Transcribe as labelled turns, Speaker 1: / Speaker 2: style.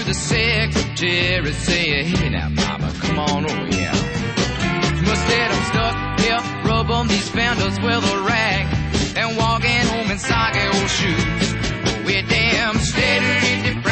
Speaker 1: the secretary, say, hey now, mama, come on over here. Must let them stuck here, rub on these fenders with a rag, and walking home in soggy old shoes. We're damn steady